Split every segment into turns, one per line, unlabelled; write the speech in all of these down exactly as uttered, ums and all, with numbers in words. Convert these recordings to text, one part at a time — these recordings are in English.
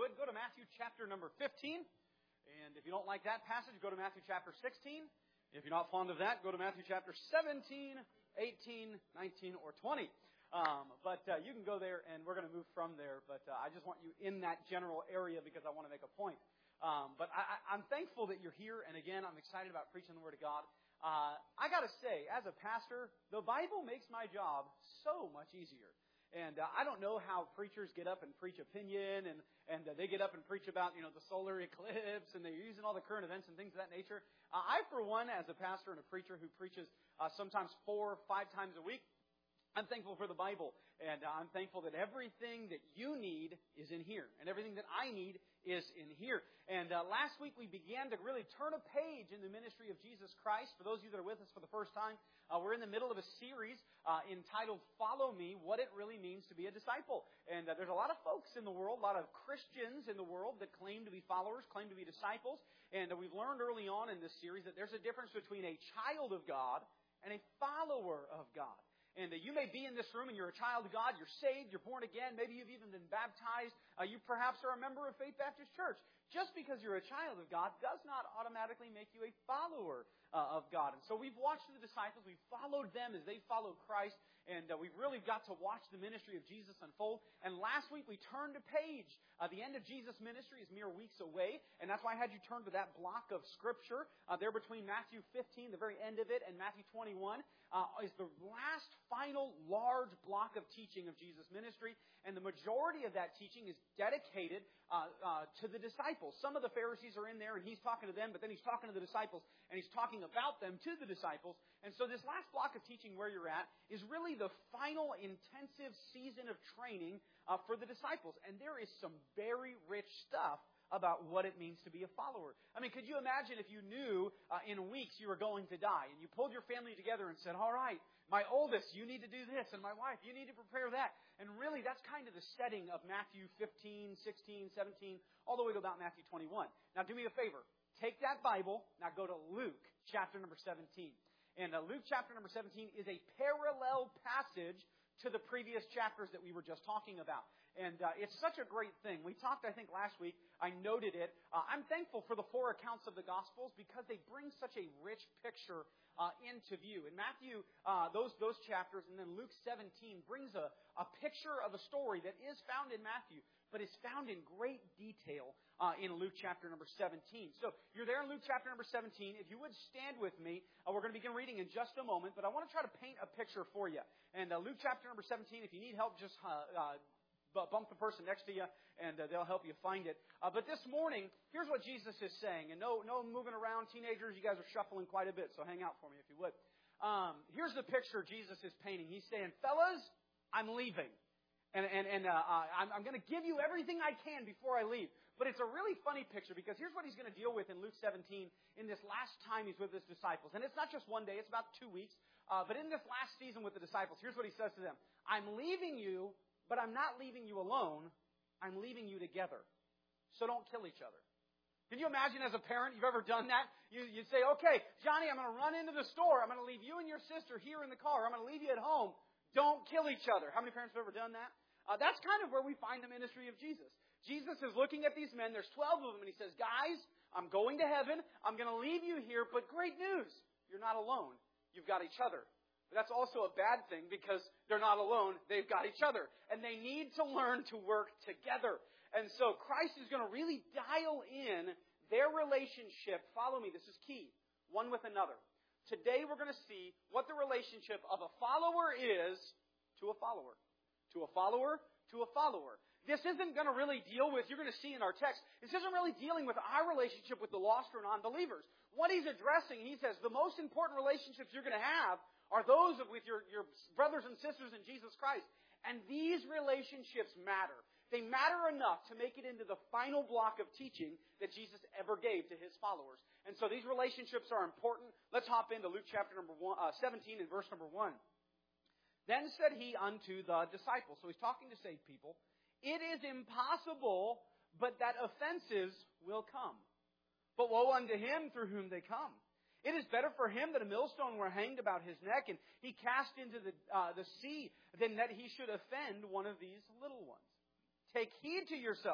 would, go to Matthew chapter number fifteen. And if you don't like that passage, go to Matthew chapter sixteen. If you're not fond of that, go to Matthew chapter seventeen, eighteen, nineteen, or twenty. Um, but uh, you can go there, and we're going to move from there. But uh, I just want you in that general area because I want to make a point. Um, but I, I'm thankful that you're here. And again, I'm excited about preaching the Word of God. Uh, I got to say, as a pastor, the Bible makes my job so much easier. And uh, I don't know how preachers get up and preach opinion, and, and uh, they get up and preach about, you know, the solar eclipse, and they're using all the current events and things of that nature. Uh, I, for one, as a pastor and a preacher who preaches uh, sometimes four or five times a week, I'm thankful for the Bible, and uh, I'm thankful that everything that you need is in here, and everything that I need is in here. And uh, last week we began to really turn a page in the ministry of Jesus Christ. For those of you that are with us for the first time, uh, we're in the middle of a series uh, entitled Follow Me, What It Really Means to Be a Disciple. And uh, there's a lot of folks in the world, a lot of Christians in the world that claim to be followers, claim to be disciples. And uh, we've learned early on in this series that there's a difference between a child of God and a follower of God. And uh, you may be in this room and you're a child of God, you're saved, you're born again, maybe you've even been baptized, uh, you perhaps are a member of Faith Baptist Church. Just because you're a child of God does not automatically make you a follower uh, of God. And so we've watched the disciples, we've followed them as they followed Christ, and uh, we've really got to watch the ministry of Jesus unfold. And last week we turned a page. Uh, the end of Jesus' ministry is mere weeks away, and that's why I had you turn to that block of Scripture uh, there between Matthew fifteen, the very end of it, and Matthew twenty-one. Uh, is the last final large block of teaching of Jesus' ministry, and the majority of that teaching is dedicated uh, uh, to the disciples. Some of the Pharisees are in there, and he's talking to them, but then he's talking to the disciples, and he's talking about them to the disciples. And so this last block of teaching where you're at is really the final intensive season of training uh, for the disciples. And there is some very rich stuff about what it means to be a follower. I mean, could you imagine if you knew uh, in weeks you were going to die, and you pulled your family together and said, all right, my oldest, you need to do this, and my wife, you need to prepare that. And really, that's kind of the setting of Matthew fifteen, sixteen, seventeen, all the way to about Matthew twenty-one. Now, do me a favor. Take that Bible, now go to Luke chapter number seventeen. And uh, Luke chapter number seventeen is a parallel passage to the previous chapters that we were just talking about. And uh, it's such a great thing. We talked, I think, last week. I noted it. Uh, I'm thankful for the four accounts of the Gospels because they bring such a rich picture uh, into view. In Matthew, uh, those those chapters, and then Luke seventeen brings a, a picture of a story that is found in Matthew, but is found in great detail uh, in Luke chapter number seventeen. So you're there in Luke chapter number seventeen. If you would stand with me, uh, we're going to begin reading in just a moment, but I want to try to paint a picture for you. And uh, Luke chapter number seventeen, if you need help, just uh, uh, bump the person next to you, and uh, they'll help you find it. Uh, but this morning, here's what Jesus is saying. And no, no moving around, teenagers. You guys are shuffling quite a bit, so hang out for me if you would. Um, here's the picture Jesus is painting. He's saying, fellas, I'm leaving. And, and, and uh, I'm, I'm going to give you everything I can before I leave. But it's a really funny picture because here's what he's going to deal with in Luke seventeen in this last time he's with his disciples. And it's not just one day, it's about two weeks. Uh, but in this last season with the disciples, here's what he says to them. I'm leaving you, but I'm not leaving you alone. I'm leaving you together. So don't kill each other. Can you imagine as a parent, you've ever done that? You, you'd say, okay, Johnny, I'm going to run into the store. I'm going to leave you and your sister here in the car. I'm going to leave you at home. Don't kill each other. How many parents have ever done that? Uh, that's kind of where we find the ministry of Jesus. Jesus is looking at these men. There's twelve of them, and he says, guys, I'm going to heaven. I'm going to leave you here, but great news. You're not alone. You've got each other. But that's also a bad thing because they're not alone. They've got each other. And they need to learn to work together. And so Christ is going to really dial in their relationship. Follow me. This is key. One with another. Today we're going to see what the relationship of a follower is to a follower. To a follower to a follower. This isn't going to really deal with, you're going to see in our text, this isn't really dealing with our relationship with the lost or non-believers. What he's addressing, he says, the most important relationships you're going to have are those with your, your brothers and sisters in Jesus Christ. And these relationships matter. They matter enough to make it into the final block of teaching that Jesus ever gave to his followers. And so these relationships are important. Let's hop into Luke chapter number one, uh, seventeen and verse number one. Then said he unto the disciples. So he's talking to saved people. It is impossible, but that offenses will come. But woe unto him through whom they come. It is better for him that a millstone were hanged about his neck and he cast into the, uh, the sea than that he should offend one of these little ones. Take heed to yourselves.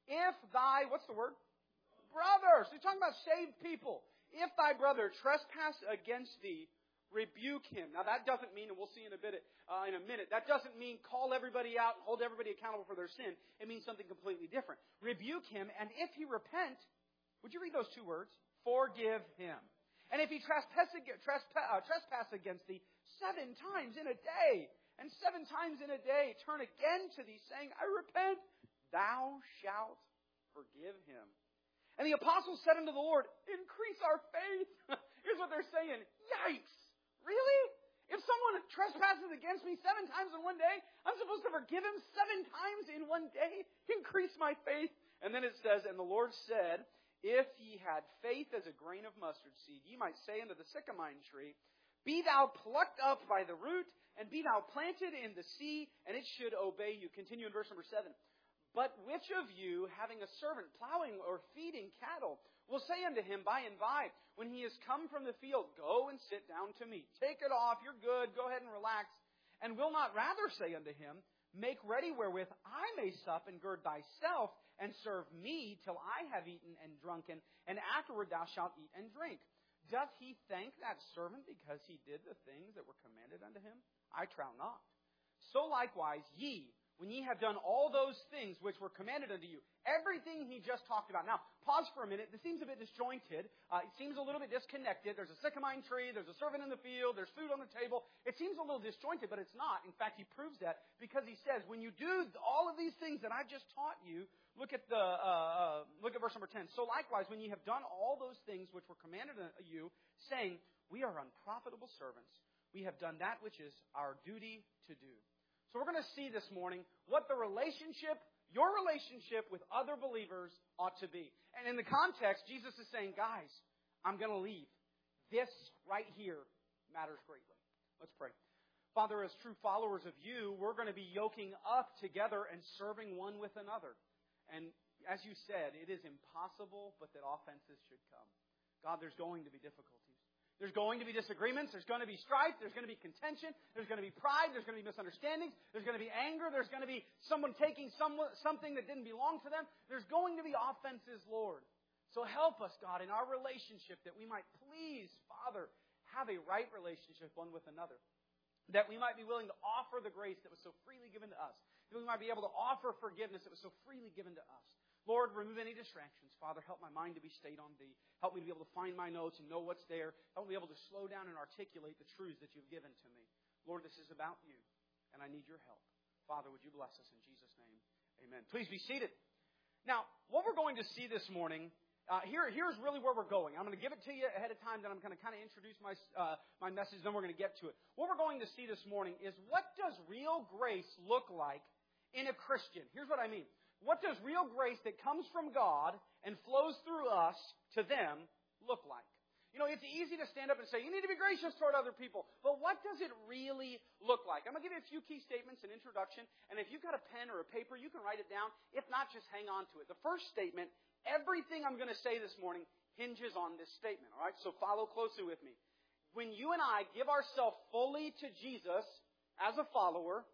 If thy, what's the word? Brother. So he's talking about saved people. If thy brother trespass against thee, rebuke him. Now that doesn't mean, and we'll see in a bit, uh, in a minute, that doesn't mean call everybody out, hold everybody accountable for their sin. It means something completely different. Rebuke him, and if he repent, would you read those two words? Forgive him. And if he trespass, trespass, uh, trespass against thee seven times in a day, and seven times in a day turn again to thee, saying, I repent, thou shalt forgive him. And the apostles said unto the Lord, increase our faith. Here's what they're saying. Yikes! Really? If someone trespasses against me seven times in one day, I'm supposed to forgive him seven times in one day? Increase my faith. And then it says, and the Lord said, if ye had faith as a grain of mustard seed, ye might say unto the sycamore tree, be thou plucked up by the root, and be thou planted in the sea, and it should obey you. Continue in verse number seven. But which of you, having a servant plowing or feeding cattle, will say unto him by and by, when he is come from the field, go and sit down to meat. Take it off, you're good, go ahead and relax. And will not rather say unto him, make ready wherewith I may sup and gird thyself, and serve me till I have eaten and drunken, and afterward thou shalt eat and drink. Doth he thank that servant because he did the things that were commanded unto him? I trow not. So likewise ye, when ye have done all those things which were commanded unto you, everything he just talked about. Now, pause for a minute. This seems a bit disjointed. Uh, it seems a little bit disconnected. There's a sycamore tree. There's a servant in the field. There's food on the table. It seems a little disjointed, but it's not. In fact, he proves that because he says, when you do all of these things that I just taught you, look at the uh, uh, look at verse number ten. So likewise, when ye have done all those things which were commanded unto you, saying, we are unprofitable servants, we have done that which is our duty to do. So we're going to see this morning what the relationship, your relationship with other believers ought to be. And in the context, Jesus is saying, guys, I'm going to leave. This right here matters greatly. Let's pray. Father, as true followers of you, we're going to be yoking up together and serving one with another. And as you said, it is impossible, but that offenses should come. God, there's going to be difficulties. There's going to be disagreements. There's going to be strife. There's going to be contention. There's going to be pride. There's going to be misunderstandings. There's going to be anger. There's going to be someone taking some, something that didn't belong to them. There's going to be offenses, Lord. So help us, God, in our relationship that we might please, Father, have a right relationship one with another. That we might be willing to offer the grace that was so freely given to us. That we might be able to offer forgiveness that was so freely given to us. Lord, remove any distractions. Father, help my mind to be stayed on Thee. Help me to be able to find my notes and know what's there. Help me to be able to slow down and articulate the truths that You've given to me. Lord, this is about You, and I need Your help. Father, would You bless us in Jesus' name? Amen. Please be seated. Now, what we're going to see this morning, uh, here, here's really where we're going. I'm going to give it to you ahead of time, then I'm going to kind of introduce my, uh, my message, then we're going to get to it. What we're going to see this morning is what does real grace look like in a Christian? Here's what I mean. What does real grace that comes from God and flows through us to them look like? You know, it's easy to stand up and say, you need to be gracious toward other people. But what does it really look like? I'm going to give you a few key statements, an introduction. And if you've got a pen or a paper, you can write it down. If not, just hang on to it. The first statement, everything I'm going to say this morning hinges on this statement. All right, so follow closely with me. When you and I give ourselves fully to Jesus as a follower,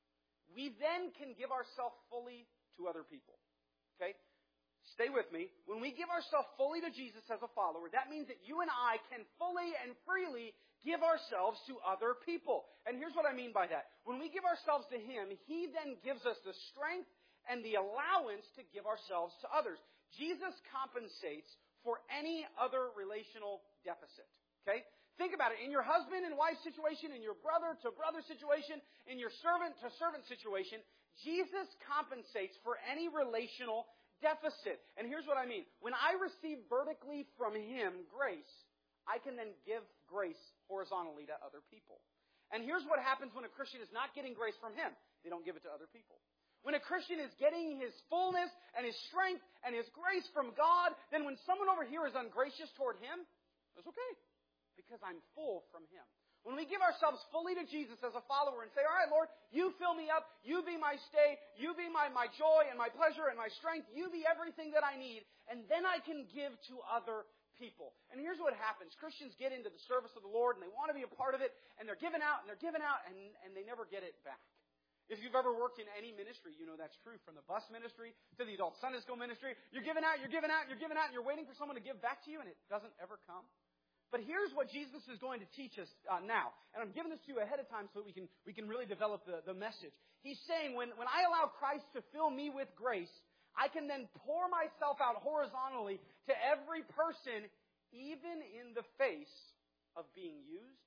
we then can give ourselves fully to other people. Okay? Stay with me. When we give ourselves fully to Jesus as a follower, that means that you and I can fully and freely give ourselves to other people. And here's what I mean by that. When we give ourselves to Him, He then gives us the strength and the allowance to give ourselves to others. Jesus compensates for any other relational deficit. Okay? Think about it. In your husband and wife situation, in your brother to brother situation, in your servant to servant situation, Jesus compensates for any relational deficit. And here's what I mean. When I receive vertically from Him grace, I can then give grace horizontally to other people. And here's what happens when a Christian is not getting grace from Him. They don't give it to other people. When a Christian is getting his fullness and his strength and his grace from God, then when someone over here is ungracious toward him, it's okay. Because I'm full from Him. When we give ourselves fully to Jesus as a follower and say, all right, Lord, You fill me up. You be my stay. You be my, my joy and my pleasure and my strength. You be everything that I need. And then I can give to other people. And here's what happens. Christians get into the service of the Lord and they want to be a part of it. And they're giving out and they're giving out and, and they never get it back. If you've ever worked in any ministry, you know that's true. From the bus ministry to the adult Sunday school ministry, you're giving out, you're giving out, you're giving out, and you're waiting for someone to give back to you, and it doesn't ever come. But here's what Jesus is going to teach us uh, now. And I'm giving this to you ahead of time so that we can, we can really develop the, the message. He's saying when, when I allow Christ to fill me with grace, I can then pour myself out horizontally to every person, even in the face of being used.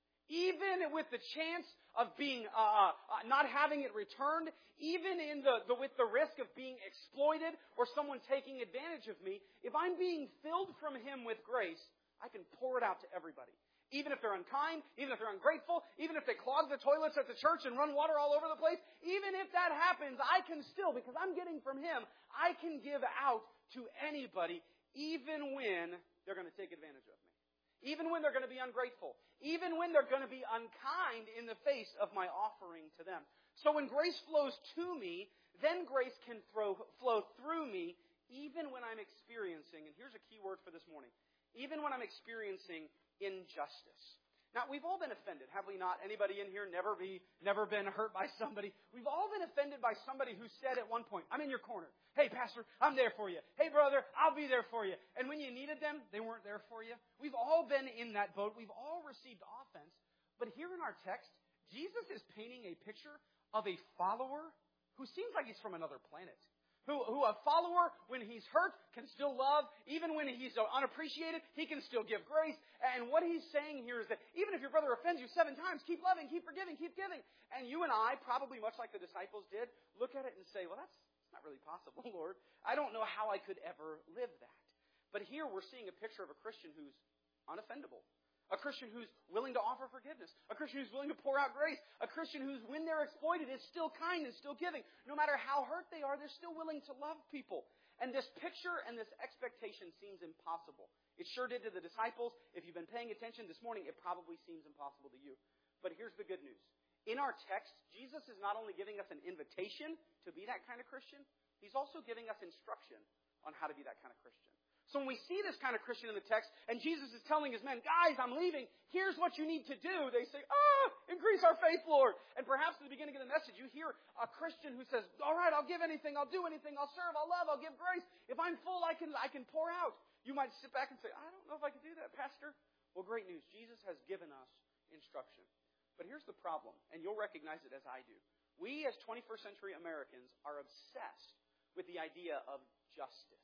Even with the chance of being uh, uh, not having it returned, even in the, the with the risk of being exploited or someone taking advantage of me, if I'm being filled from Him with grace, I can pour it out to everybody. Even if they're unkind, even if they're ungrateful, even if they clog the toilets at the church and run water all over the place, even if that happens, I can still, because I'm getting from Him, I can give out to anybody, even when they're going to take advantage of me. Even when they're going to be ungrateful. Even when they're going to be unkind in the face of my offering to them. So when grace flows to me, then grace can throw, flow through me, even when I'm experiencing, and here's a key word for this morning, even when I'm experiencing injustice. Now, we've all been offended, have we not? Anybody in here never be, never been hurt by somebody? We've all been offended by somebody who said at one point, I'm in your corner. Hey, Pastor, I'm there for you. Hey, brother, I'll be there for you. And when you needed them, they weren't there for you. We've all been in that boat. We've all received offense. But here in our text, Jesus is painting a picture of a follower who seems like he's from another planet. Who, who a follower, when he's hurt, can still love. Even when he's unappreciated, he can still give grace. And what he's saying here is that even if your brother offends you seven times, keep loving, keep forgiving, keep giving. And you and I, probably much like the disciples did, look at it and say, well, that's not really possible, Lord. I don't know how I could ever live that. But here we're seeing a picture of a Christian who's unoffendable. A Christian who's willing to offer forgiveness. A Christian who's willing to pour out grace. A Christian who's, when they're exploited, is still kind and still giving. No matter how hurt they are, they're still willing to love people. And this picture and this expectation seems impossible. It sure did to the disciples. If you've been paying attention this morning, it probably seems impossible to you. But here's the good news. In our text, Jesus is not only giving us an invitation to be that kind of Christian, He's also giving us instruction on how to be that kind of Christian. So when we see this kind of Christian in the text, and Jesus is telling His men, guys, I'm leaving, here's what you need to do, they say, ah, increase our faith, Lord. And perhaps at the beginning of the message, you hear a Christian who says, all right, I'll give anything, I'll do anything, I'll serve, I'll love, I'll give grace. If I'm full, I can, I can pour out. You might sit back and say, I don't know if I can do that, Pastor. Well, great news. Jesus has given us instruction. But here's the problem, and you'll recognize it as I do. We as twenty-first century Americans are obsessed with the idea of justice.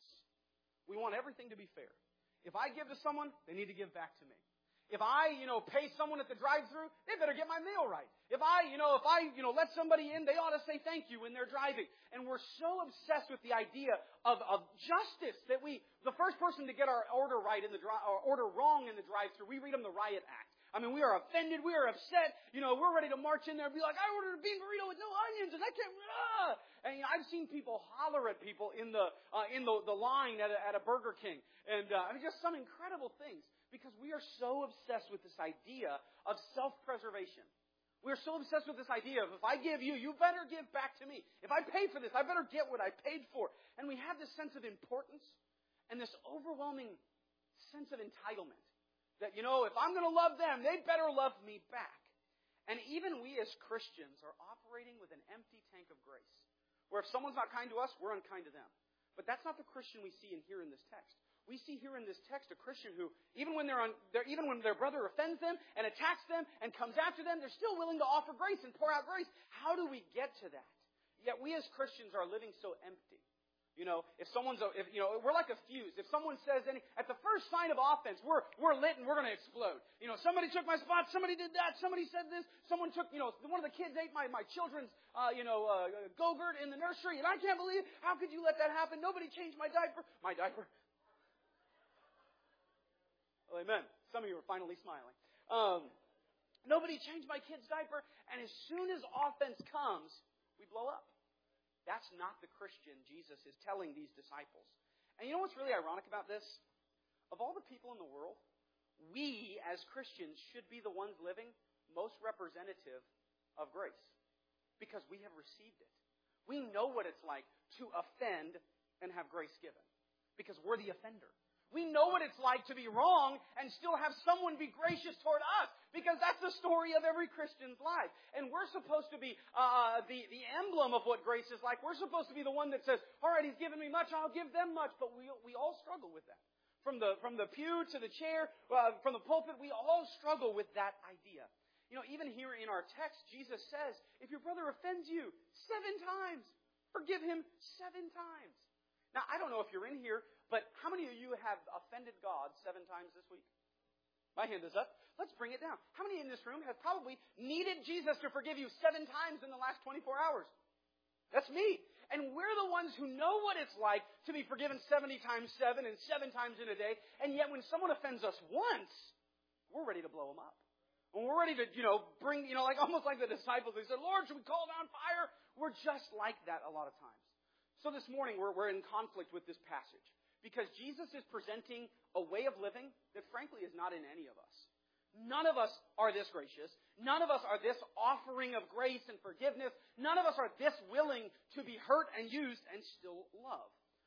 We want everything to be fair. If I give to someone, they need to give back to me. If I, you know, pay someone at the drive-thru, they better get my meal right. If I, you know, if I, you know, let somebody in, they ought to say thank you when they're driving. And we're so obsessed with the idea of, of justice that we, the first person to get our order right in the dri- or order wrong in the drive-thru, we read them the riot act. I mean, we are offended, we are upset, you know, we're ready to march in there and be like, I ordered a bean burrito with no onions and I can't, ah! And you know, I've seen people holler at people in the, uh, in the, the line at a, at a Burger King. And, uh, I mean, just some incredible things because we are so obsessed with this idea of self-preservation. We're so obsessed with this idea of if I give you, you better give back to me. If I pay for this, I better get what I paid for. And we have this sense of importance and this overwhelming sense of entitlement. That, you know, if I'm going to love them, they better love me back. And even we as Christians are operating with an empty tank of grace. Where if someone's not kind to us, we're unkind to them. But that's not the Christian we see in here in this text. We see here in this text a Christian who, even when they're on, they're, even when their brother offends them and attacks them and comes after them, they're still willing to offer grace and pour out grace. How do we get to that? Yet we as Christians are living so empty. You know, if someone's, a, if, you know, we're like a fuse. If someone says any, at the first sign of offense, we're, we're lit and we're going to explode. You know, somebody took my spot, somebody did that, somebody said this, someone took, you know, one of the kids ate my, my children's, uh, you know, uh, Go-Gurt in the nursery, and I can't believe, how could you let that happen? Nobody changed my diaper. My diaper. Well, amen. Some of you are finally smiling. Um, nobody changed my kid's diaper, and as soon as offense comes, we blow up. That's not the Christian Jesus is telling these disciples. And you know what's really ironic about this? Of all the people in the world, we as Christians should be the ones living most representative of grace. Because we have received it. We know what it's like to offend and have grace given. Because we're the offender. We know what it's like to be wrong and still have someone be gracious toward us. Because that's the story of every Christian's life. And we're supposed to be uh, the, the emblem of what grace is like. We're supposed to be the one that says, all right, He's given me much, I'll give them much. But we, we all struggle with that. From the, from the pew to the chair, uh, from the pulpit, we all struggle with that idea. You know, even here in our text, Jesus says, if your brother offends you seven times, forgive him seven times. Now, I don't know if you're in here, but how many of you have offended God seven times this week? My hand is up. Let's bring it down. How many in this room have probably needed Jesus to forgive you seven times in the last twenty-four hours? That's me. And we're the ones who know what it's like to be forgiven seventy times seven and seven times in a day. And yet when someone offends us once, we're ready to blow them up. When we're ready to, you know, bring, you know, like almost like the disciples. They said, Lord, should we call down fire? We're just like that a lot of times. So this morning we're, we're in conflict with this passage. Because Jesus is presenting a way of living that frankly is not in any of us. None of us are this gracious. None of us are this offering of grace and forgiveness. None of us are this willing to be hurt and used and still love.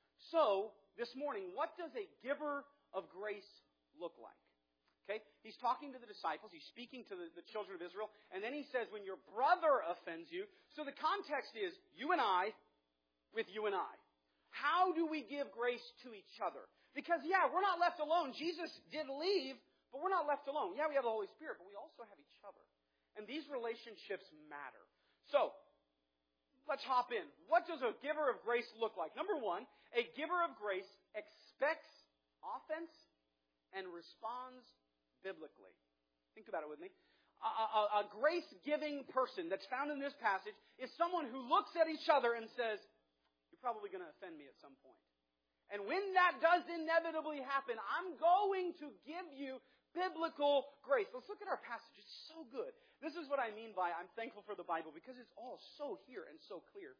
So, this morning, what does a giver of grace look like? Okay, he's talking to the disciples. He's speaking to the, the children of Israel. And then he says, when your brother offends you. So the context is you and I with you and I. How do we give grace to each other? Because, yeah, we're not left alone. Jesus did leave, but we're not left alone. Yeah, we have the Holy Spirit, but we also have each other. And these relationships matter. So, let's hop in. What does a giver of grace look like? Number one, a giver of grace expects offense and responds biblically. Think about it with me. A, a, a grace-giving person that's found in this passage is someone who looks at each other and says, you're probably going to offend me at some point. And when that does inevitably happen, I'm going to give you biblical grace. Let's look at our passage. It's so good. This is what I mean by I'm thankful for the Bible, because it's all so here and so clear.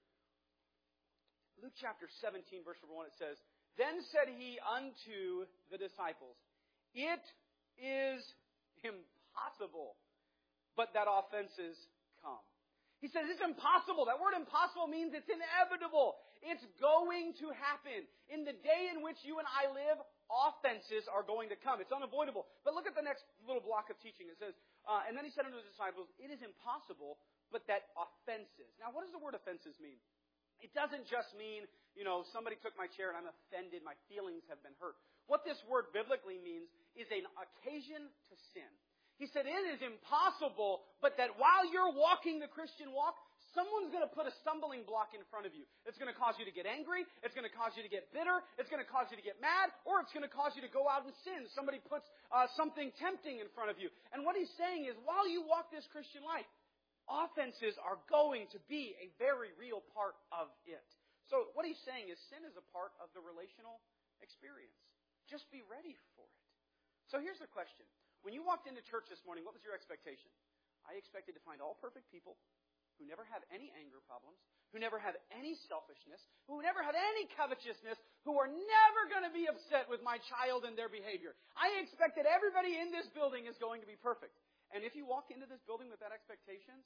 Luke chapter seventeen, verse number one, it says, Then said he unto the disciples, It is impossible, but that offenses come. He says it's impossible. That word impossible means it's inevitable. It's going to happen. In the day in which you and I live, offenses are going to come. It's unavoidable. But look at the next little block of teaching. It says, uh, and then he said unto his disciples, It is impossible, but that offenses. Now, what does the word offenses mean? It doesn't just mean, you know, somebody took my chair and I'm offended, my feelings have been hurt. What this word biblically means is an occasion to sin. He said, it is impossible, but that while you're walking the Christian walk, someone's going to put a stumbling block in front of you. It's going to cause you to get angry. It's going to cause you to get bitter. It's going to cause you to get mad. Or it's going to cause you to go out and sin. Somebody puts uh, something tempting in front of you. And what he's saying is, while you walk this Christian life, offenses are going to be a very real part of it. So what he's saying is sin is a part of the relational experience. Just be ready for it. So here's the question. When you walked into church this morning, what was your expectation? I expected to find all perfect people who never have any anger problems, who never have any selfishness, who never have any covetousness, who are never going to be upset with my child and their behavior. I expect that everybody in this building is going to be perfect. And if you walk into this building with that expectations,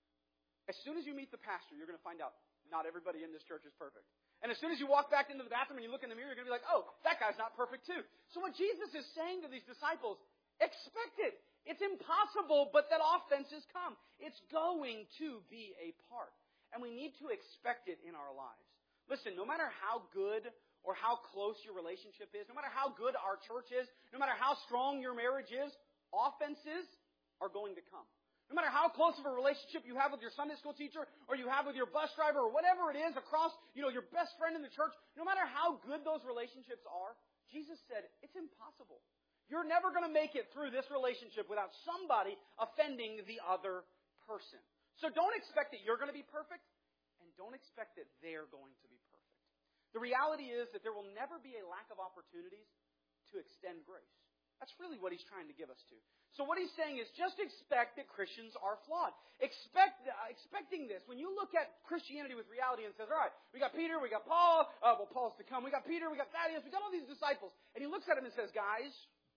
as soon as you meet the pastor, you're going to find out not everybody in this church is perfect. And as soon as you walk back into the bathroom and you look in the mirror, you're going to be like, oh, that guy's not perfect too. So what Jesus is saying to these disciples, expect it. It's impossible, but that offenses come. It's going to be a part. And we need to expect it in our lives. Listen, no matter how good or how close your relationship is, no matter how good our church is, no matter how strong your marriage is, offenses are going to come. No matter how close of a relationship you have with your Sunday school teacher or you have with your bus driver or whatever it is across, you know, your best friend in the church, no matter how good those relationships are, Jesus said, it's impossible. You're never going to make it through this relationship without somebody offending the other person. So don't expect that you're going to be perfect, and don't expect that they're going to be perfect. The reality is that there will never be a lack of opportunities to extend grace. That's really what he's trying to give us to. So what he's saying is just expect that Christians are flawed. Expect uh, expecting this. When you look at Christianity with reality and says, all right, we got Peter, we got Paul, uh, well, Paul's to come, we got Peter, we got Thaddeus, we got all these disciples. And he looks at them and says, guys,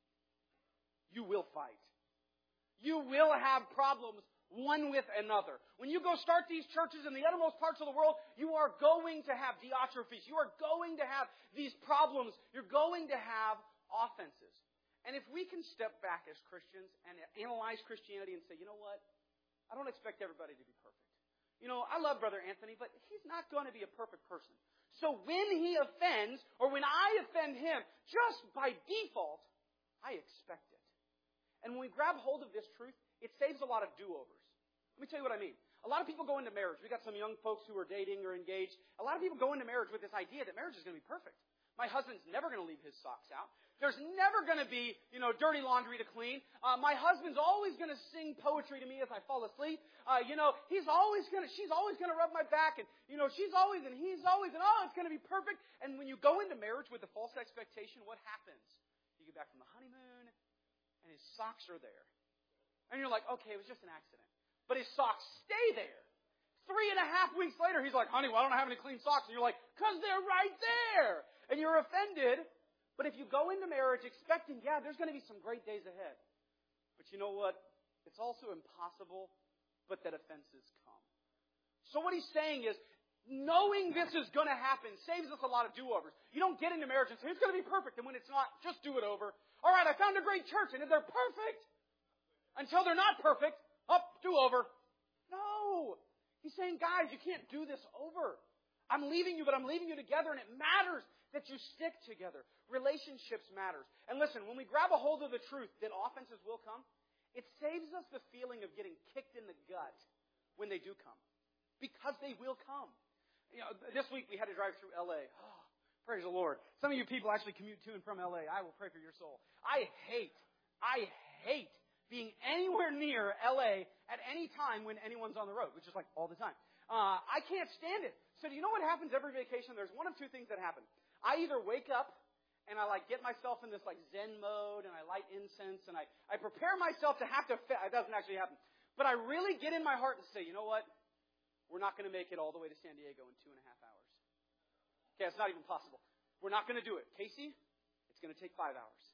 you will fight. You will have problems one with another. When you go start these churches in the uttermost parts of the world, you are going to have Diotrephes. You are going to have these problems. You're going to have offenses. And if we can step back as Christians and analyze Christianity and say, you know what? I don't expect everybody to be perfect. You know, I love Brother Anthony, but he's not going to be a perfect person. So when he offends, or when I offend him, just by default, I expect it. And when we grab hold of this truth, it saves a lot of do-overs. Let me tell you what I mean. A lot of people go into marriage. We got some young folks who are dating or engaged. A lot of people go into marriage with this idea that marriage is going to be perfect. My husband's never going to leave his socks out. There's never going to be, you know, dirty laundry to clean. Uh, my husband's always going to sing poetry to me as I fall asleep. Uh, you know, he's always going to, she's always going to rub my back, and you know, she's always, and he's always, and oh, it's going to be perfect. And when you go into marriage with a false expectation, what happens? You get back from the honeymoon, and his socks are there, and you're like, okay, it was just an accident. But his socks stay there. Three and a half weeks later, he's like, honey, well, I don't have any clean socks. And you're like, because they're right there. And you're offended. But if you go into marriage expecting, yeah, there's going to be some great days ahead. But you know what? It's also impossible, but that offenses come. So what he's saying is, knowing this is going to happen saves us a lot of do-overs. You don't get into marriage and say, it's going to be perfect. And when it's not, just do it over. All right, I found a great church, and they're perfect. Until they're not perfect, up, do over. No. He's saying, guys, you can't do this over. I'm leaving you, but I'm leaving you together, and it matters that you stick together. Relationships matters. And listen, when we grab a hold of the truth that offenses will come, it saves us the feeling of getting kicked in the gut when they do come. Because they will come. You know, this week we had to drive through L A. Oh, praise the Lord. Some of you people actually commute to and from L A. I will pray for your soul. I hate, I hate being anywhere near L A at any time when anyone's on the road, which is like all the time. Uh, I can't stand it. So do you know what happens every vacation? There's one of two things that happen. I either wake up and I like get myself in this like Zen mode and I light incense and I, I prepare myself to have to, fa- it doesn't actually happen. But I really get in my heart and say, you know what? We're not going to make it all the way to San Diego in two and a half hours. Okay, it's not even possible. We're not going to do it. Casey, it's going to take five hours.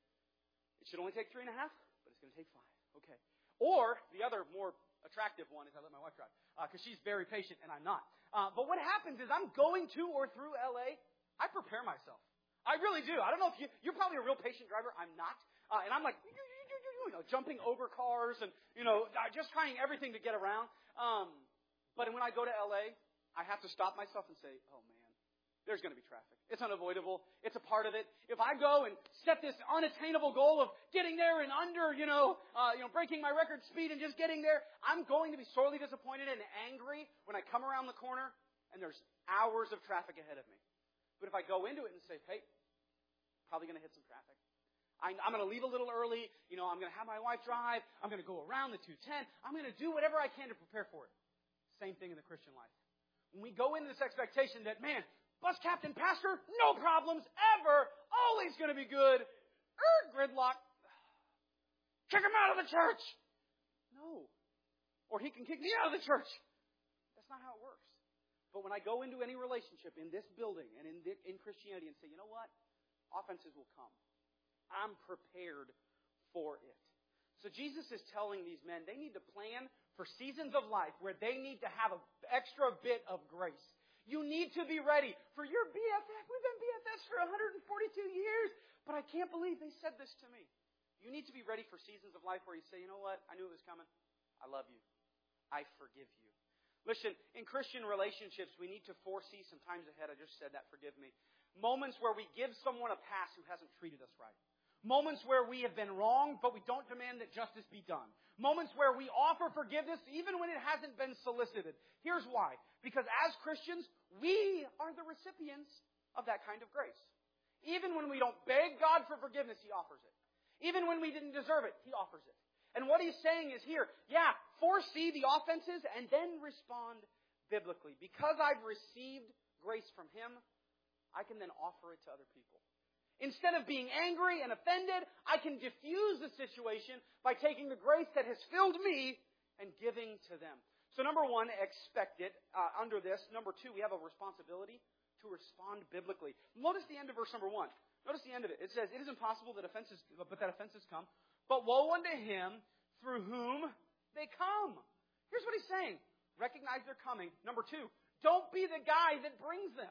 It should only take three and a half, but it's going to take five. Okay. Or the other more attractive one is I let my wife drive because uh, she's very patient and I'm not. Uh, but what happens is I'm going to or through L A. I prepare myself. I really do. I don't know if you, you're probably a real patient driver. I'm not. Uh, and I'm like, you know, jumping over cars and, you know, just trying everything to get around. Um, but when I go to L A, I have to stop myself and say, oh, man, there's going to be traffic. It's unavoidable. It's a part of it. If I go and set this unattainable goal of getting there in under, you know, uh, you know, breaking my record speed and just getting there, I'm going to be sorely disappointed and angry when I come around the corner and there's hours of traffic ahead of me. But if I go into it and say, hey, probably going to hit some traffic. I, I'm going to leave a little early. You know, I'm going to have my wife drive. I'm going to go around the two ten. I'm going to do whatever I can to prepare for it. Same thing in the Christian life. When we go into this expectation that, man, bus captain, pastor, no problems ever, always going to be good. Er, gridlock. Kick him out of the church. No. Or he can kick me out of the church. That's not how it works. But when I go into any relationship in this building and in, the, in Christianity and say, you know what? Offenses will come. I'm prepared for it. So Jesus is telling these men they need to plan for seasons of life where they need to have an extra bit of grace. You need to be ready for your B F F. We've been B F Fs for one hundred forty-two years, but I can't believe they said this to me. You need to be ready for seasons of life where you say, you know what? I knew it was coming. I love you. I forgive you. Listen, in Christian relationships, we need to foresee some times ahead. I just said that, forgive me. Moments where we give someone a pass who hasn't treated us right. Moments where we have been wrong, but we don't demand that justice be done. Moments where we offer forgiveness even when it hasn't been solicited. Here's why. Because as Christians, we are the recipients of that kind of grace. Even when we don't beg God for forgiveness, He offers it. Even when we didn't deserve it, He offers it. And what He's saying is here, yeah, foresee the offenses and then respond biblically. Because I've received grace from Him, I can then offer it to other people. Instead of being angry and offended, I can diffuse the situation by taking the grace that has filled me and giving to them. So number one, expect it uh, under this. Number two, we have a responsibility to respond biblically. Notice the end of verse number one. Notice the end of it. It says, it is impossible that offenses, but that offenses come. But woe unto him through whom they come. Here's what he's saying. Recognize they're coming. Number two, don't be the guy that brings them.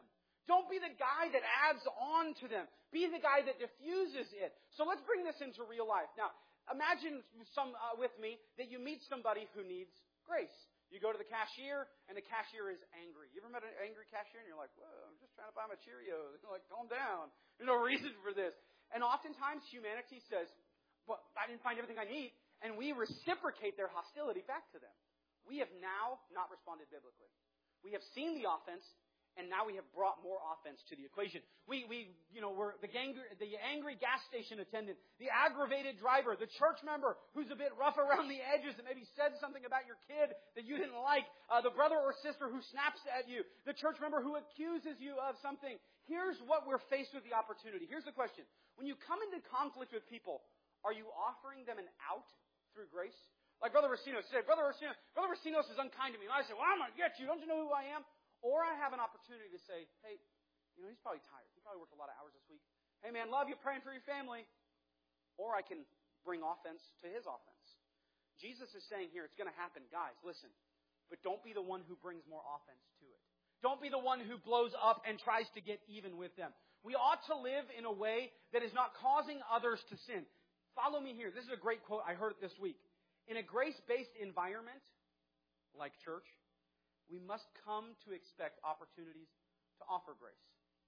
Don't be the guy that adds on to them. Be the guy that diffuses it. So let's bring this into real life. Now, imagine some uh, with me that you meet somebody who needs grace. You go to the cashier, and the cashier is angry. You ever met an angry cashier, and you're like, whoa, I'm just trying to buy my Cheerios. You're like, calm down. There's no reason for this. And oftentimes, humanity says, well, I didn't find everything I need. And we reciprocate their hostility back to them. We have now not responded biblically. We have seen the offense, and now we have brought more offense to the equation. We, we, you know, we're the angry, the angry gas station attendant, the aggravated driver, the church member who's a bit rough around the edges and maybe said something about your kid that you didn't like, uh, the brother or sister who snaps at you, the church member who accuses you of something. Here's what we're faced with the opportunity. Here's the question. When you come into conflict with people, are you offering them an out through grace? Like Brother Racinos said, Brother Racinos, Brother Racinos is unkind to me. And I say, well, I'm going to get you. Don't you know who I am? Or I have an opportunity to say, hey, you know, he's probably tired. He probably worked a lot of hours this week. Hey, man, love you, praying for your family. Or I can bring offense to his offense. Jesus is saying here, it's going to happen. Guys, listen. But don't be the one who brings more offense to it. Don't be the one who blows up and tries to get even with them. We ought to live in a way that is not causing others to sin. Follow me here. This is a great quote. I heard it this week. In a grace-based environment, like church, we must come to expect opportunities to offer grace.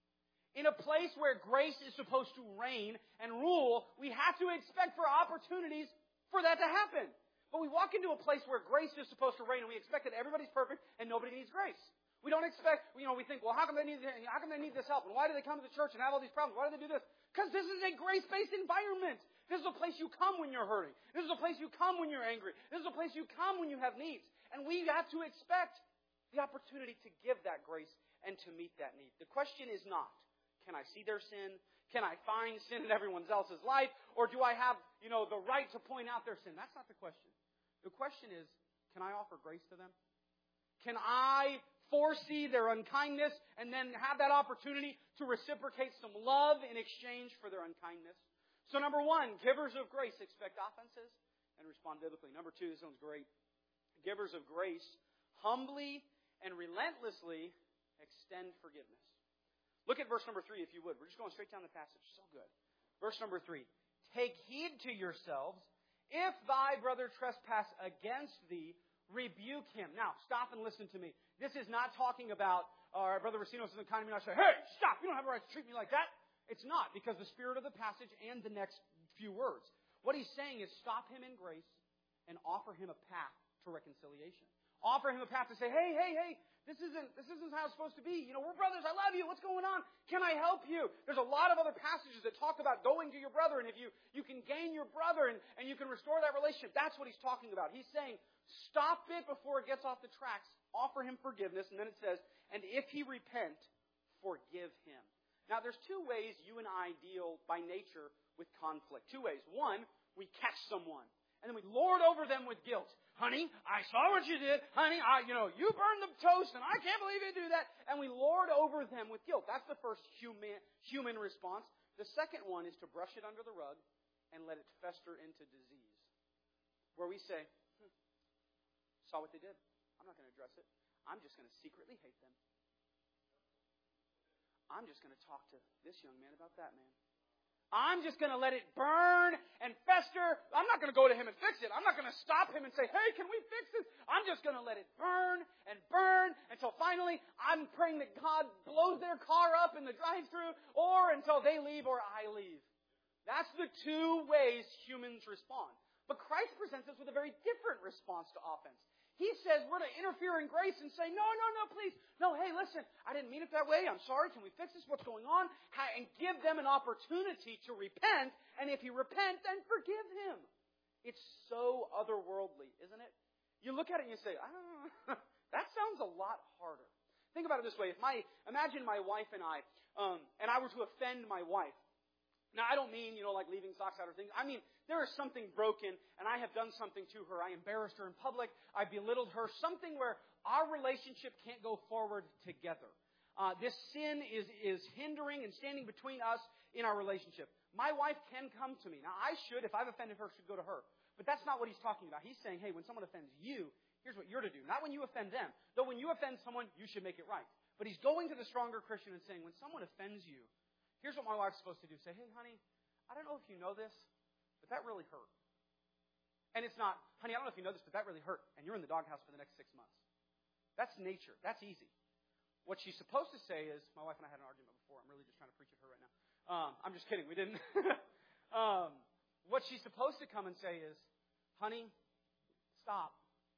In a place where grace is supposed to reign and rule, we have to expect for opportunities for that to happen. But we walk into a place where grace is supposed to reign and we expect that everybody's perfect and nobody needs grace. We don't expect, you know, we think, well, how come they need, how come they need this help? And why do they come to the church and have all these problems? Why do they do this? Because this is a grace-based environment. This is a place you come when you're hurting. This is a place you come when you're angry. This is a place you come when you have needs. And we have to expect the opportunity to give that grace and to meet that need. The question is not, can I see their sin? Can I find sin in everyone else's life? Or do I have, you know, the right to point out their sin? That's not the question. The question is, can I offer grace to them? Can I foresee their unkindness and then have that opportunity to reciprocate some love in exchange for their unkindness? So number one, givers of grace expect offenses and respond biblically. Number two, this one's great. Givers of grace humbly and relentlessly extend forgiveness. Look at verse number three, if you would. We're just going straight down the passage. So good. Verse number three. Take heed to yourselves. If thy brother trespass against thee, rebuke him. Now, stop and listen to me. This is not talking about, uh, our brother Racinos isn't kind of me, and I say, hey, stop, you don't have a right to treat me like that. It's not, because the spirit of the passage and the next few words. What he's saying is stop him in grace and offer him a path to reconciliation. Offer him a path to say, hey, hey, hey, this isn't this isn't how it's supposed to be. You know, we're brothers. I love you. What's going on? Can I help you? There's a lot of other passages that talk about going to your brother, and if you, you can gain your brother and, and you can restore that relationship, that's what he's talking about. He's saying, stop it before it gets off the tracks. Offer him forgiveness. And then it says, and if he repent, forgive him. Now, there's two ways you and I deal by nature with conflict. Two ways. One, we catch someone, and then we lord over them with guilt. Honey, I saw what you did. Honey, I, you know, you burned the toast, and I can't believe you do that. And we lord over them with guilt. That's the first human, human response. The second one is to brush it under the rug and let it fester into disease. Where we say, hmm, saw what they did. I'm not going to address it. I'm just going to secretly hate them. I'm just going to talk to this young man about that man. I'm just going to let it burn and fester. I'm not going to go to him and fix it. I'm not going to stop him and say, hey, can we fix this? I'm just going to let it burn and burn until finally I'm praying that God blows their car up in the drive-thru, or until they leave or I leave. That's the two ways humans respond. But Christ presents us with a very different response to offense. He says we're to interfere in grace and say, no, no, no, please. No, hey, listen, I didn't mean it that way. I'm sorry. Can we fix this? What's going on? And give them an opportunity to repent. And if he repents, then forgive him. It's so otherworldly, isn't it? You look at it and you say, ah, that sounds a lot harder. Think about it this way. If my, imagine my wife and I, um, and I were to offend my wife. Now, I don't mean, you know, like leaving socks out or things. I mean, there is something broken, and I have done something to her. I embarrassed her in public. I belittled her. Something where our relationship can't go forward together. Uh, this sin is, is hindering and standing between us in our relationship. My wife can come to me. Now, I should, if I've offended her, should go to her. But that's not what he's talking about. He's saying, hey, when someone offends you, here's what you're to do. Not when you offend them. Though when you offend someone, you should make it right. But he's going to the stronger Christian and saying, when someone offends you, here's what my wife's supposed to do. Say, hey, honey, I don't know if you know this, but that really hurt. And it's not, honey, I don't know if you know this, but that really hurt. And you're in the doghouse for the next six months. That's nature. That's easy. What she's supposed to say is, my wife and I had an argument before. I'm really just trying to preach at her right now. Um, I'm just kidding. We didn't. um, what she's supposed to come and say is, honey, stop.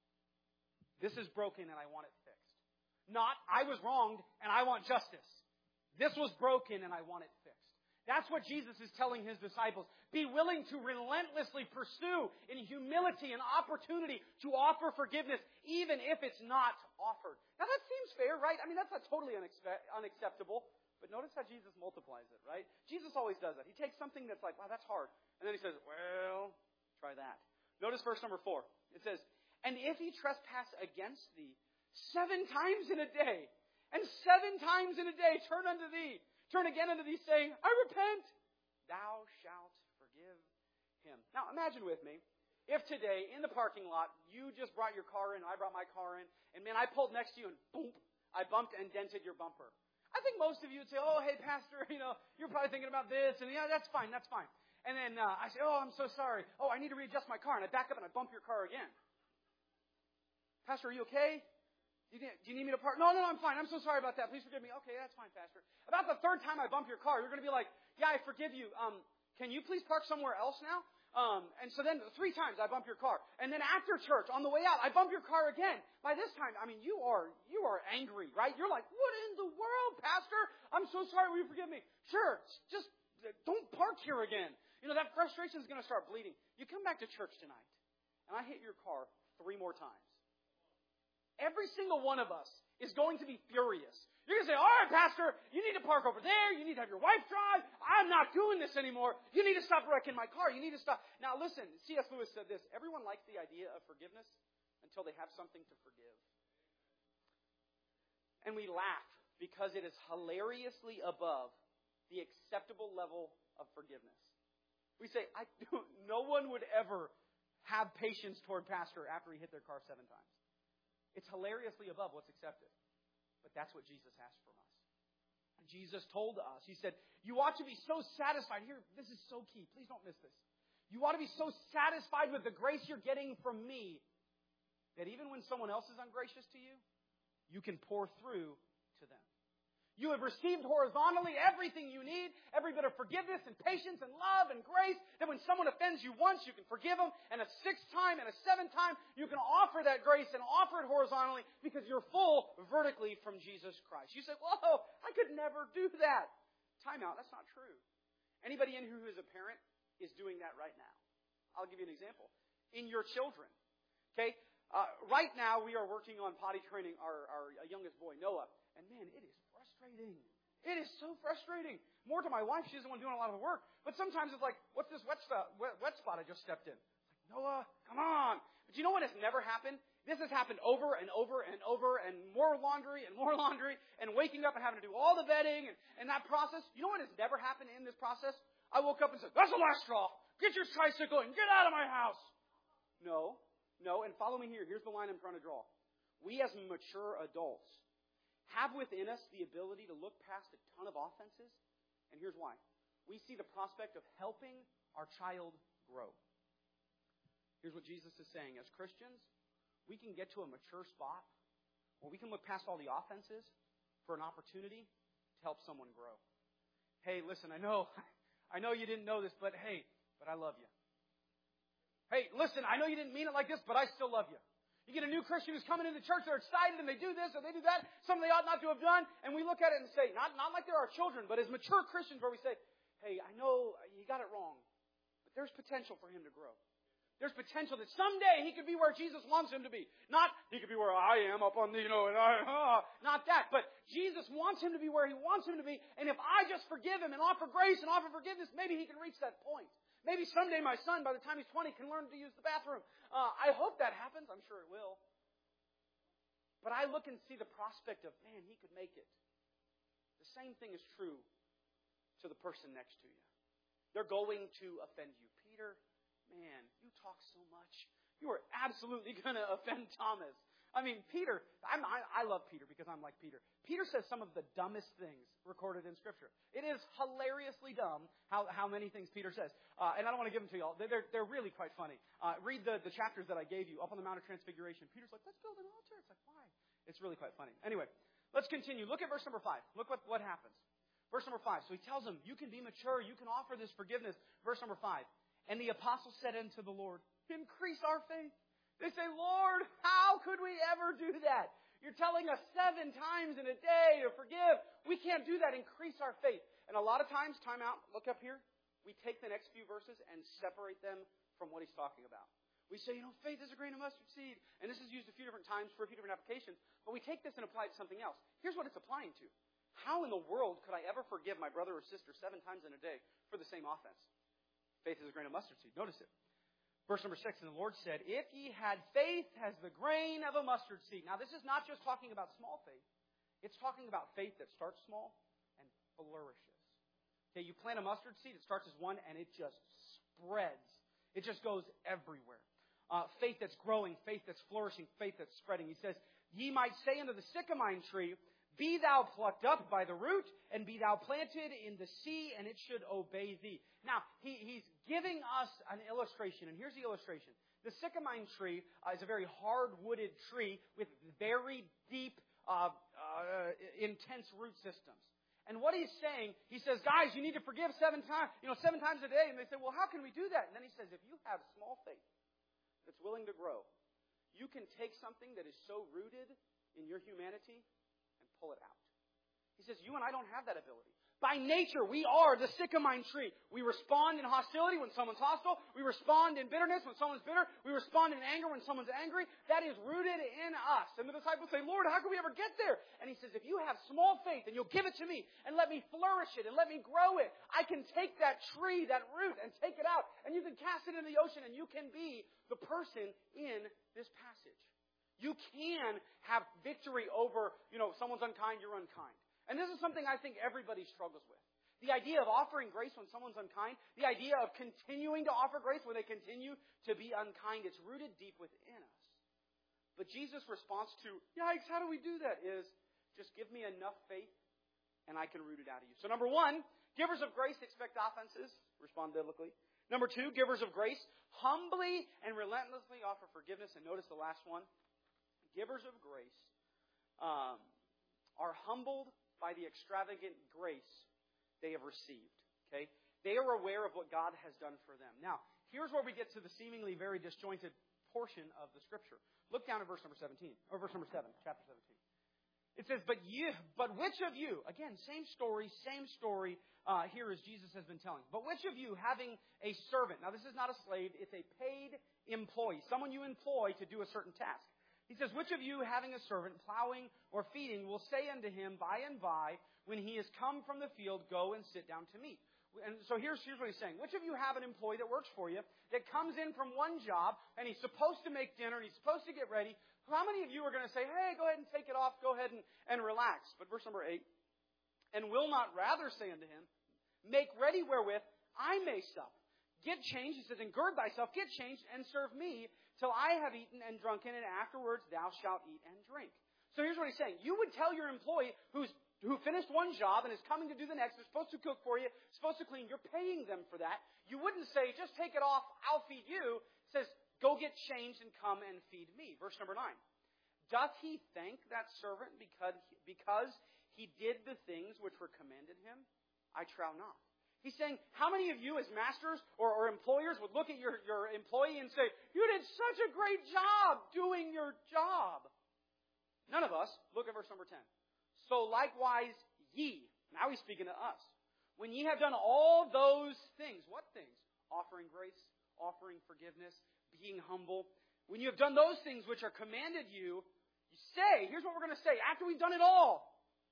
This is broken and I want it fixed. Not, I was wronged and I want justice. This was broken and I want it fixed. That's what Jesus is telling His disciples. Be willing to relentlessly pursue in humility and opportunity to offer forgiveness, even if it's not offered. Now that seems fair, right? I mean, that's not totally unexpe- unacceptable. But notice how Jesus multiplies it, right? Jesus always does that. He takes something that's like, wow, that's hard. And then He says, well, try that. Notice verse number four. It says, and if he trespass against thee seven times in a day, and seven times in a day turn unto thee, turn again unto thee, saying, I repent, thou shalt forgive him. Now imagine with me, if today, in the parking lot, you just brought your car in, I brought my car in, and man, I pulled next to you and boom, I bumped and dented your bumper. I think most of you would say, oh, hey, Pastor, you know, you're probably thinking about this, and yeah, that's fine, that's fine. And then uh, I say, oh, I'm so sorry. Oh, I need to readjust my car, and I back up and I bump your car again. Pastor, are you okay? Do you, need, do you need me to park? No, no, no, I'm fine. I'm so sorry about that. Please forgive me. Okay, that's fine, Pastor. About the third time I bump your car, you're going to be like, yeah, I forgive you. Um, can you please park somewhere else now? Um, and so then three times I bump your car. And then after church, on the way out, I bump your car again. By this time, I mean, you are you are angry, right? You're like, what in the world, Pastor? I'm so sorry. Will you forgive me? Sure. Just don't park here again. You know, that frustration is going to start bleeding. You come back to church tonight, and I hit your car three more times. Every single one of us is going to be furious. You're going to say, all right, Pastor, you need to park over there. You need to have your wife drive. I'm not doing this anymore. You need to stop wrecking my car. You need to stop. Now, listen, C S Lewis said this. Everyone likes the idea of forgiveness until they have something to forgive. And we laugh because it is hilariously above the acceptable level of forgiveness. We say, I do, no one would ever have patience toward Pastor after he hit their car seven times. It's hilariously above what's accepted. But that's what Jesus asked from us. And Jesus told us, He said, you ought to be so satisfied. Here, this is so key. Please don't miss this. You ought to be so satisfied with the grace you're getting from me that even when someone else is ungracious to you, you can pour through to them. You have received horizontally everything you need, every bit of forgiveness and patience and love and grace, that when someone offends you once, you can forgive them, and a sixth time and a seventh time, you can offer that grace and offer it horizontally because you're full vertically from Jesus Christ. You say, whoa, I could never do that. Time out, that's not true. Anybody in here who is a parent is doing that right now. I'll give you an example. In your children, okay? Uh, right now, we are working on potty training our, our youngest boy, Noah, and man, it is frustrating. It is so frustrating. More to my wife, she doesn't want to do a lot of the work. But sometimes it's like, what's this wet spot, wet, wet spot I just stepped in? It's like, Noah, come on. But you know what has never happened? This has happened over and over and over, and more laundry and more laundry, and waking up and having to do all the bedding and, and that process. You know what has never happened in this process? I woke up and said, that's the last straw. Get your tricycle and get out of my house. No, no, and follow me here. Here's the line I'm trying to draw. We as mature adults have within us the ability to look past a ton of offenses. And here's why. We see the prospect of helping our child grow. Here's what Jesus is saying. As Christians, we can get to a mature spot where we can look past all the offenses for an opportunity to help someone grow. Hey, listen, I know, I know you didn't know this, but hey, but I love you. Hey, listen, I know you didn't mean it like this, but I still love you. You get a new Christian who's coming into church, they're excited, and they do this or they do that, something they ought not to have done, and we look at it and say, not, not like they're our children, but as mature Christians where we say, hey, I know you got it wrong, but there's potential for him to grow. There's potential that someday he could be where Jesus wants him to be. Not, he could be where I am up on the, you know, and I, uh, not that, but Jesus wants him to be where he wants him to be, and if I just forgive him and offer grace and offer forgiveness, maybe he can reach that point. Maybe someday my son, by the time he's twenty, can learn to use the bathroom. Uh, I hope that happens. I'm sure it will. But I look and see the prospect of, man, he could make it. The same thing is true to the person next to you. They're going to offend you. Peter, man, you talk so much. You are absolutely going to offend Thomas. I mean, Peter, I'm, I, I love Peter because I'm like Peter. Peter says some of the dumbest things recorded in Scripture. It is hilariously dumb how, how many things Peter says. Uh, and I don't want to give them to you all. They're, they're really quite funny. Uh, read the, the chapters that I gave you up on the Mount of Transfiguration. Peter's like, let's build an altar. It's like, why? It's really quite funny. Anyway, let's continue. Look at verse number five. Look what, what happens. Verse number five. So he tells them, you can be mature. You can offer this forgiveness. Verse number five. And the apostles said unto the Lord, increase our faith. They say, Lord, how could we ever do that? You're telling us seven times in a day to forgive. We can't do that. Increase our faith. And a lot of times, time out, look up here. We take the next few verses and separate them from what he's talking about. We say, you know, faith is a grain of mustard seed. And this is used a few different times for a few different applications. But we take this and apply it to something else. Here's what it's applying to. How in the world could I ever forgive my brother or sister seven times in a day for the same offense? Faith is a grain of mustard seed. Notice it. Verse number six, and the Lord said, if ye had faith as the grain of a mustard seed. Now, this is not just talking about small faith. It's talking about faith that starts small and flourishes. Okay, you plant a mustard seed, it starts as one, and it just spreads. It just goes everywhere. Uh, faith that's growing, faith that's flourishing, faith that's spreading. He says, ye might say unto the sycamine tree, be thou plucked up by the root, and be thou planted in the sea, and it should obey thee. Now, he, he's giving us an illustration, and here's the illustration. The sycamine tree uh, is a very hard-wooded tree with very deep, uh, uh, intense root systems. And what he's saying, he says, guys, you need to forgive seven times, you know, seven times a day. And they say, well, how can we do that? And then he says, if you have small faith that's willing to grow, you can take something that is so rooted in your humanity and pull it out. He says, you and I don't have that ability. By nature, we are the sycamine tree. We respond in hostility when someone's hostile. We respond in bitterness when someone's bitter. We respond in anger when someone's angry. That is rooted in us. And the disciples say, Lord, how can we ever get there? And he says, if you have small faith and you'll give it to me and let me flourish it and let me grow it, I can take that tree, that root, and take it out. And you can cast it in the ocean and you can be the person in this passage. You can have victory over, you know, someone's unkind, you're unkind. And this is something I think everybody struggles with. The idea of offering grace when someone's unkind, the idea of continuing to offer grace when they continue to be unkind, it's rooted deep within us. But Jesus' response to, yikes, how do we do that? Is, just give me enough faith and I can root it out of you. So number one, givers of grace expect offenses. Respond biblically. Number two, givers of grace humbly and relentlessly offer forgiveness. And notice the last one. Givers of grace um, are humbled by the extravagant grace they have received. Okay? They are aware of what God has done for them. Now, here's where we get to the seemingly very disjointed portion of the Scripture. Look down at verse number seventeen, or verse number seven, chapter seventeen. It says, but you, but which of you, again, same story, same story uh, here as Jesus has been telling. But which of you having a servant, now this is not a slave, it's a paid employee, someone you employ to do a certain task. He says, which of you, having a servant, plowing or feeding, will say unto him by and by, when he is come from the field, go and sit down to meat? And so here's, here's what he's saying. Which of you have an employee that works for you, that comes in from one job, and he's supposed to make dinner, and he's supposed to get ready? How many of you are going to say, hey, go ahead and take it off, go ahead and, and relax? But verse number eight, and will not rather say unto him, make ready wherewith I may sup. Get changed, he says, and gird thyself, get changed, and serve me, till I have eaten and drunken, and afterwards thou shalt eat and drink. So here's what he's saying. You would tell your employee who's who finished one job and is coming to do the next, they're supposed to cook for you, supposed to clean, you're paying them for that. You wouldn't say, just take it off, I'll feed you. It says, go get changed and come and feed me. Verse number nine. Doth he thank that servant because, because he did the things which were commanded him? I trow not. He's saying, how many of you as masters or, or employers would look at your, your employee and say, you did such a great job doing your job? None of us. Look at verse number ten. So likewise ye. Now he's speaking to us. When ye have done all those things. What things? Offering grace, offering forgiveness, being humble. When you have done those things which are commanded you, you say, here's what we're going to say. After we've done it all,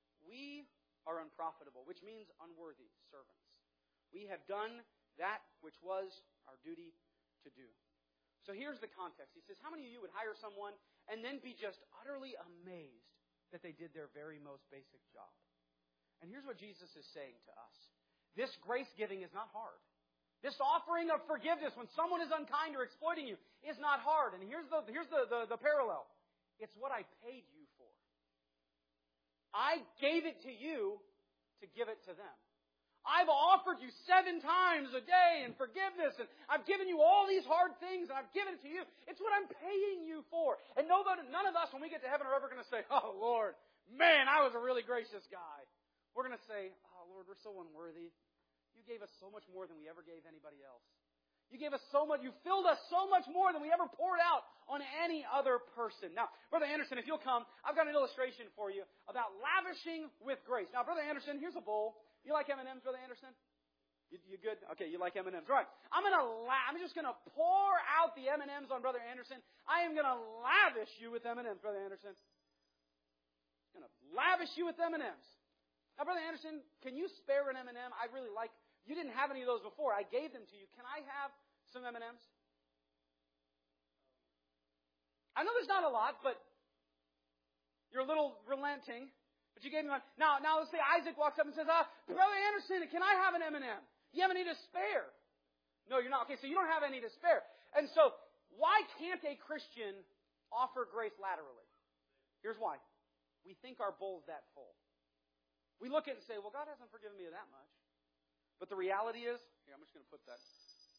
we are unprofitable, which means unworthy servants. We have done that which was our duty to do. So here's the context. He says, how many of you would hire someone and then be just utterly amazed that they did their very most basic job? And here's what Jesus is saying to us. This grace giving is not hard. This offering of forgiveness when someone is unkind or exploiting you is not hard. And here's the, here's the, the, the parallel. It's what I paid you for. I gave it to you to give it to them. I've offered you seven times a day in forgiveness, and I've given you all these hard things, and I've given it to you. It's what I'm paying you for. And nobody, none of us, when we get to heaven, are ever going to say, oh, Lord, man, I was a really gracious guy. We're going to say, oh, Lord, we're so unworthy. You gave us so much more than we ever gave anybody else. You gave us so much, you filled us so much more than we ever poured out on any other person. Now, Brother Anderson, if you'll come, I've got an illustration for you about lavishing with grace. Now, Brother Anderson, here's a bowl. You like M and M's, Brother Anderson? You, you good? Okay, you like M and M's. Right. I'm gonna la- I'm just gonna pour out the M and M's on Brother Anderson. I am gonna lavish you with M and M's, Brother Anderson. I'm gonna lavish you with M and M's. Now, Brother Anderson, can you spare an M and M? I really like. You didn't have any of those before. I gave them to you. Can I have some M and M's? I know there's not a lot, but you're a little relenting. But you gave me one. Now, now let's say Isaac walks up and says, uh, Brother Anderson, can I have an M and M? You have any to spare? No, you're not. Okay, so you don't have any to spare. And so, why can't a Christian offer grace laterally? Here's why. We think our bowl's that full. We look at it and say, well, God hasn't forgiven me of that much. But the reality is, here, I'm just going to put that.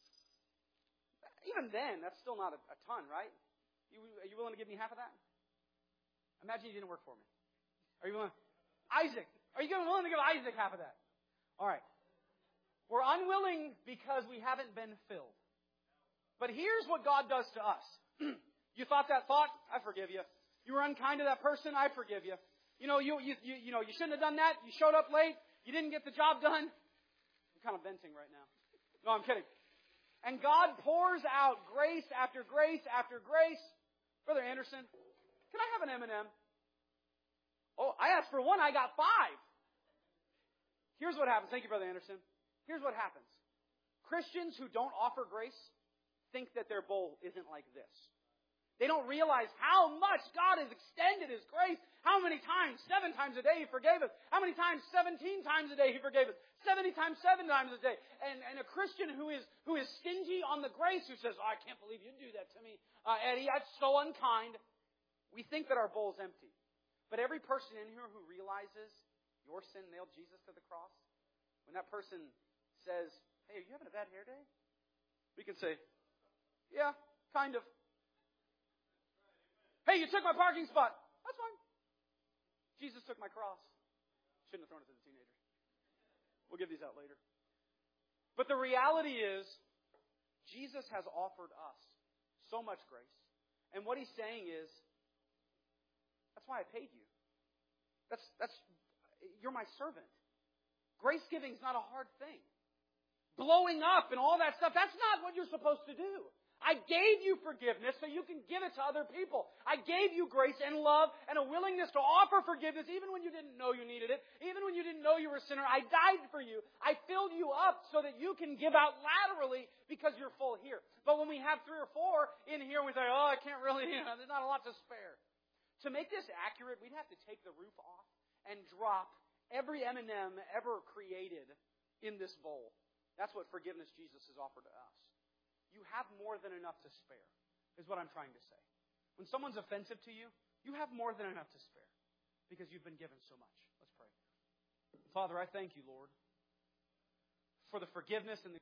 Even then, that's still not a, a ton, right? You, are you willing to give me half of that? Imagine you didn't work for me. Are you willing? Isaac, are you willing to give Isaac half of that? All right. We're unwilling because we haven't been filled. But here's what God does to us. You thought that thought? I forgive you. You were unkind to that person? I forgive you. You know, you, you, you, you know, you shouldn't have done that. You showed up late. You didn't get the job done. I'm kind of venting right now. No, I'm kidding. And God pours out grace after grace after grace. Brother Anderson, can I have an M and M? Oh, I asked for one, I got five. Here's what happens. Thank you, Brother Anderson. Here's what happens. Christians who don't offer grace think that their bowl isn't like this. They don't realize how much God has extended His grace. How many times? Seven times a day He forgave us. How many times? Seventeen times a day He forgave us. Seventy times, seven times a day. And, and a Christian who is who is stingy on the grace, who says, oh, I can't believe you do that to me, uh, Eddie, that's so unkind. We think that our bowl's empty. But every person in here who realizes your sin nailed Jesus to the cross, when that person says, hey, are you having a bad hair day? We can say, yeah, kind of. Hey, you took my parking spot. That's fine. Jesus took my cross. Shouldn't have thrown it to the teenagers. We'll give these out later. But the reality is, Jesus has offered us so much grace. And what He's saying is, that's why I paid you. That's, that's, you're my servant. Grace giving is not a hard thing. Blowing up and all that stuff, that's not what you're supposed to do. I gave you forgiveness so you can give it to other people. I gave you grace and love and a willingness to offer forgiveness even when you didn't know you needed it, even when you didn't know you were a sinner. I died for you. I filled you up so that you can give out laterally because you're full here. But when we have three or four in here, we say, oh, I can't really, you know, there's not a lot to spare. To make this accurate, we'd have to take the roof off and drop every M and M ever created in this bowl. That's what forgiveness Jesus has offered to us. You have more than enough to spare, is what I'm trying to say. When someone's offensive to you, you have more than enough to spare because you've been given so much. Let's pray. Father, I thank you, Lord, for the forgiveness and the